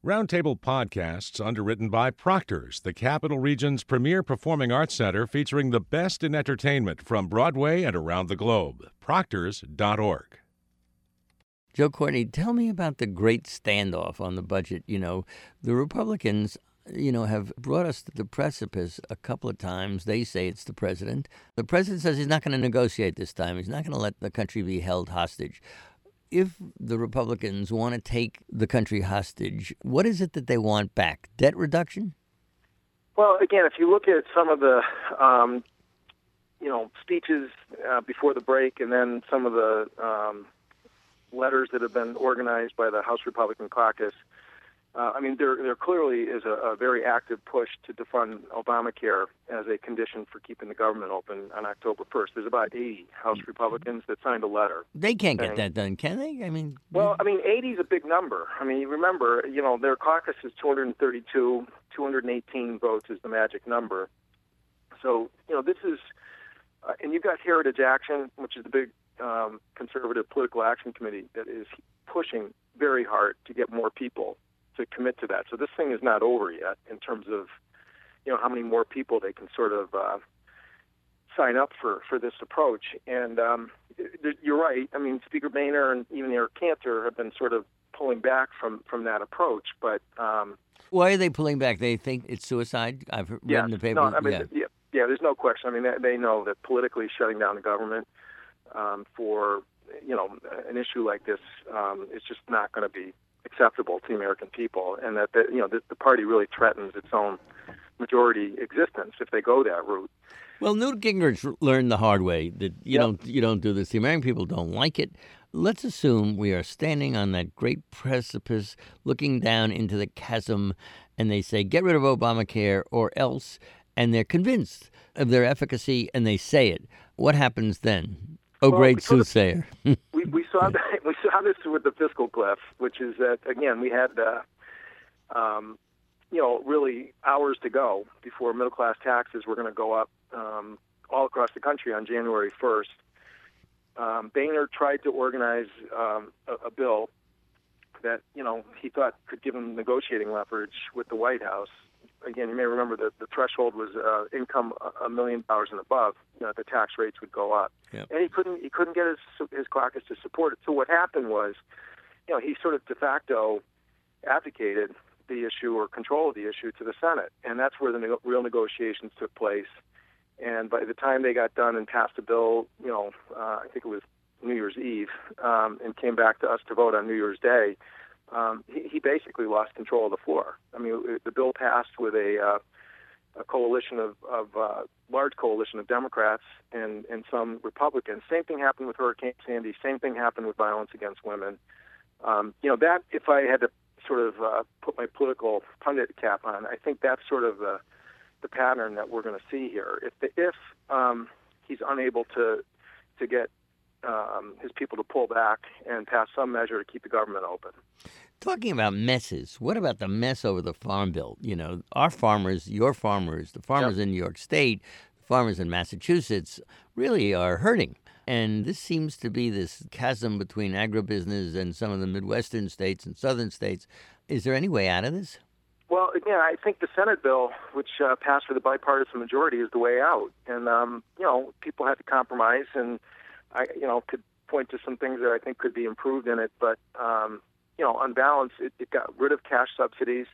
Roundtable Podcasts, underwritten by Proctor's, the Capital Region's premier performing arts center featuring the best in entertainment from Broadway and around the globe. Proctors.org. Joe Courtney, tell me about the great standoff on the budget. The Republicans, have brought us to the precipice a couple of times. They say it's the president. The president says he's not going to negotiate this time. He's not going to let the country be held hostage. If the Republicans want to take the country hostage, what is it that they want back? Debt reduction? Well, again, if you look at some of the, speeches before the break, and then some of the letters that have been organized by the House Republican Caucus, there clearly is a very active push to defund Obamacare as a condition for keeping the government open on October 1st. There's about 80 House Republicans that signed a letter. They can't get that done, can they? 80 is a big number. You remember, their caucus is 232, 218 votes is the magic number. So, this is, and you've got Heritage Action, which is the big conservative political action committee that is pushing very hard to get more people to commit to that. So this thing is not over yet in terms of, how many more people they can sort of sign up for this approach. And you're right. Speaker Boehner and even Eric Cantor have been sort of pulling back from that approach. But why are they pulling back? They think it's suicide? I've read in the paper. There's no question. They know that politically shutting down the government for, an issue like this is just not going to be acceptable to the American people, and that the party really threatens its own majority existence if they go that route. Well, Newt Gingrich learned the hard way that you don't do this. The American people don't like it. Let's assume we are standing on that great precipice, looking down into the chasm, and they say, "Get rid of Obamacare or else," and they're convinced of their efficacy, and they say it. What happens then? Great soothsayer. We saw that. We saw this with the fiscal cliff, which is that again we had, really hours to go before middle class taxes were going to go up all across the country on January 1st. Boehner tried to organize a bill that he thought could give him negotiating leverage with the White House. Again, you may remember that the threshold was income $1 million and above. The tax rates would go up, and he couldn't get his caucus to support it. So what happened was, he sort of de facto advocated the issue or control of the issue to the Senate, and that's where the real negotiations took place. And by the time they got done and passed a bill, I think it was New Year's Eve, and came back to us to vote on New Year's Day. He basically lost control of the floor. The bill passed with a coalition of large coalition of Democrats and some Republicans. Same thing happened with Hurricane Sandy. Same thing happened with violence against women. That if I had to sort of put my political pundit cap on, I think that's sort of the pattern that we're going to see here. If he's unable to get his people to pull back and pass some measure to keep the government open. Talking about messes, what about the mess over the Farm Bill? Our farmers, your farmers, the farmers in New York State, the farmers in Massachusetts really are hurting. And this seems to be this chasm between agribusiness and some of the Midwestern states and southern states. Is there any way out of this? Well, again, I think the Senate bill, which passed with a bipartisan majority, is the way out. And, people had to compromise, and I, could point to some things that I think could be improved in it. But, on balance, it got rid of cash subsidies,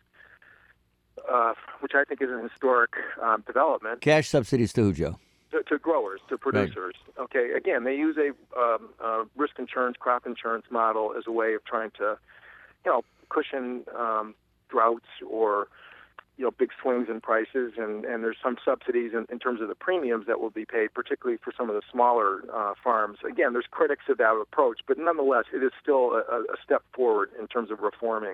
which I think is an historic development. Cash subsidies to who, Joe? To growers, to producers. Right. Okay, again, they use a risk insurance, crop insurance model as a way of trying to, cushion droughts or, big swings in prices, and there's some subsidies in terms of the premiums that will be paid, particularly for some of the smaller farms. Again, there's critics of that approach, but nonetheless, it is still a step forward in terms of reforming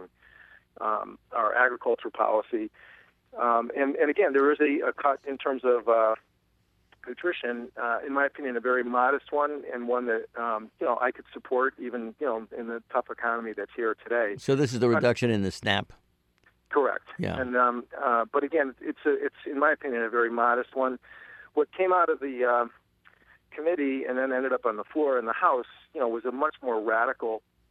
our agricultural policy. And again, there is a cut in terms of nutrition, in my opinion, a very modest one, and one that I could support even in the tough economy that's here today. So this is the reduction in the SNAP. Correct. Yeah. And but again, it's in my opinion a very modest one. What came out of the committee and then ended up on the floor in the House, was a much more radical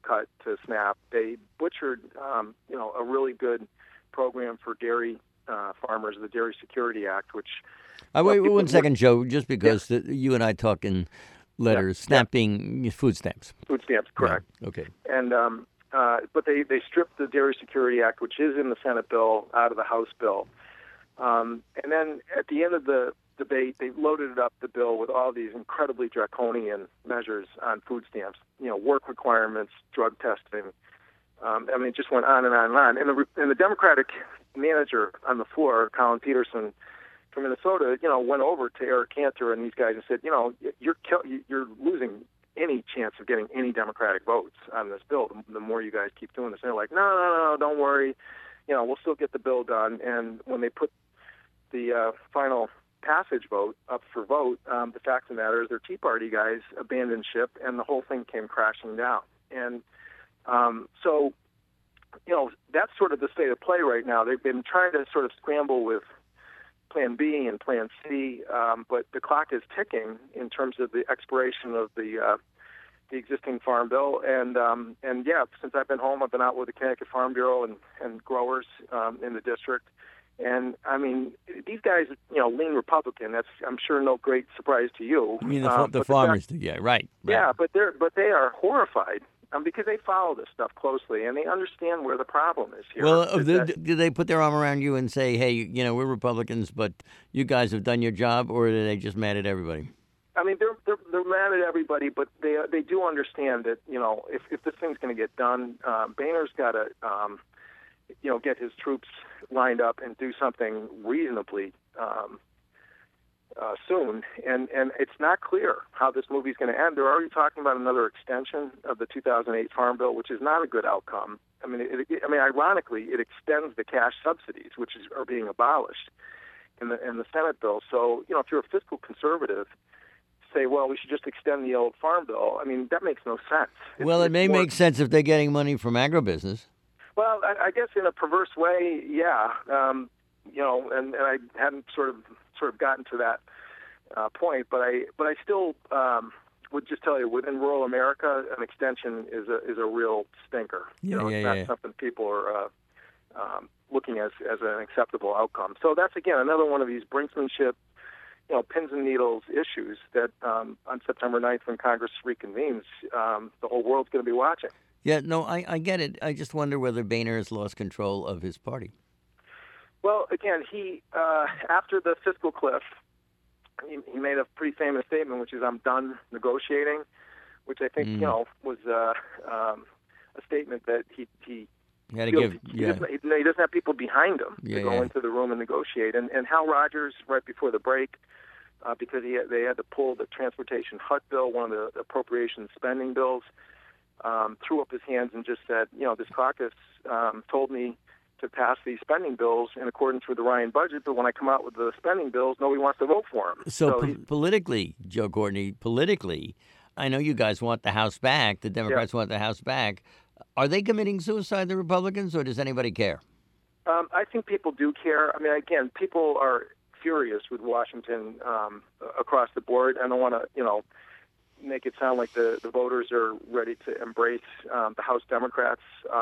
cut to SNAP. They butchered, a really good program for dairy farmers, the Dairy Security Act, which... Wait 1 second, Joe, just because you and I talk in letters, SNAP being food stamps. Food stamps, correct. Yeah. Okay. And but they stripped the Dairy Security Act, which is in the Senate bill, out of the House bill. And then at the end of the debate, they loaded up the bill with all these incredibly draconian measures on food stamps, work requirements, drug testing. It just went on and on and on. And the Democratic manager on the floor, Colin Peterson from Minnesota, went over to Eric Cantor and these guys and said, you're losing any chance of getting any Democratic votes on this bill the more you guys keep doing this. And they're like, no, don't worry. We'll still get the bill done. And when they put the final passage vote up for vote, the fact of the matter is their Tea Party guys abandoned ship and the whole thing came crashing down. And so that's sort of the state of play right now. They've been trying to sort of scramble with Plan B and Plan C, but the clock is ticking in terms of the expiration of the existing farm bill. And since I've been home, I've been out with the Connecticut Farm Bureau and growers in the district. And these guys, lean Republican. That's, I'm sure, no great surprise to you. You mean the farmers do? Yeah, right. Yeah, but they are horrified. Because they follow this stuff closely and they understand where the problem is here. Well, do they put their arm around you and say, hey, we're Republicans, but you guys have done your job, or are they just mad at everybody? They're mad at everybody, but they do understand that, if this thing's going to get done, Boehner's got to, get his troops lined up and do something reasonably soon, and it's not clear how this movie's going to end. They're already talking about another extension of the 2008 Farm Bill, which is not a good outcome. Ironically, it extends the cash subsidies, which are being abolished in the Senate bill. So, if you're a fiscal conservative, say, well, we should just extend the old Farm Bill. That makes no sense. It may make sense if they're getting money from agribusiness. Well, I guess in a perverse way, yeah. And I hadn't sort of gotten to that point, but I still would just tell you, within rural America, an extension is a real stinker. It's not something people are looking as an acceptable outcome. So that's, again, another one of these brinksmanship, pins and needles issues that on September 9th, when Congress reconvenes, the whole world's going to be watching. Yeah, no, I get it. I just wonder whether Boehner has lost control of his party. Well, again, he after the fiscal cliff, he made a pretty famous statement, which is, "I'm done negotiating," which I think was a statement that he had to give. He doesn't have people behind him to go into the room and negotiate. And Hal Rogers, right before the break, because they had to pull the Transportation HUD bill, one of the appropriation spending bills, threw up his hands and just said, this caucus told me to pass these spending bills in accordance with the Ryan budget, but when I come out with the spending bills, nobody wants to vote for them. So politically, Joe Courtney, I know you guys want the House back, the Democrats want the House back. Are they committing suicide, the Republicans, or does anybody care? I think people do care. Again, people are furious with Washington across the board. I don't want to, make it sound like the voters are ready to embrace the House Democrats,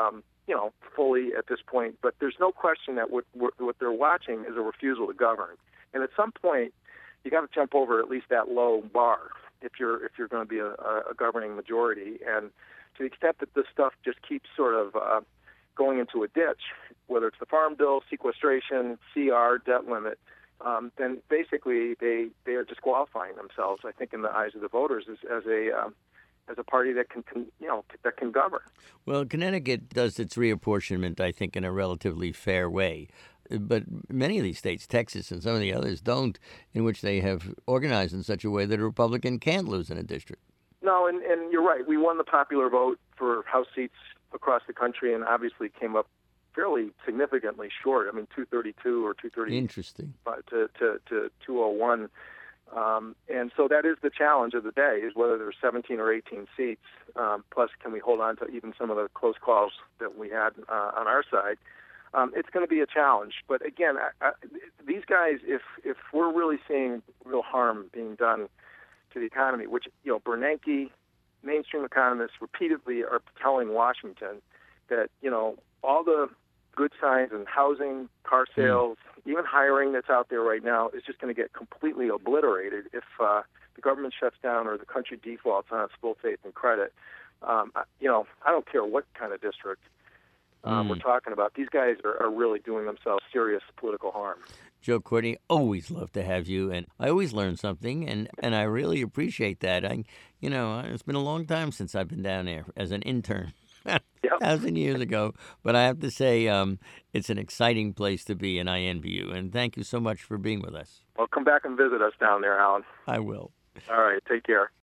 fully at this point. But there's no question that what they're watching is a refusal to govern. And at some point, you got to jump over at least that low bar if you're going to be a governing majority. And to the extent that this stuff just keeps sort of going into a ditch, whether it's the Farm Bill, sequestration, CR, debt limit, then basically they are disqualifying themselves, I think, in the eyes of the voters as a party that can govern. Well, Connecticut does its reapportionment, I think, in a relatively fair way. But many of these states, Texas and some of the others, don't, in which they have organized in such a way that a Republican can't lose in a district. No, and you're right. We won the popular vote for House seats across the country and obviously came up fairly significantly short. 232 or 230. Interesting. To 201. And so that is the challenge of the day, is whether there's 17 or 18 seats, plus can we hold on to even some of the close calls that we had on our side. It's going to be a challenge. But again, these guys, if we're really seeing real harm being done to the economy, which, Bernanke, mainstream economists repeatedly are telling Washington that, all the good signs in housing, car sales, even hiring that's out there right now is just going to get completely obliterated if the government shuts down or the country defaults on its full faith and credit. I don't care what kind of district we're talking about. These guys are really doing themselves serious political harm. Joe Courtney, always love to have you, and I always learn something, and I really appreciate that. It's been a long time since I've been down there as an intern. Yep. 1,000 years ago. But I have to say, it's an exciting place to be, and I envy you. And thank you so much for being with us. Well, come back and visit us down there, Alan. I will. All right. Take care.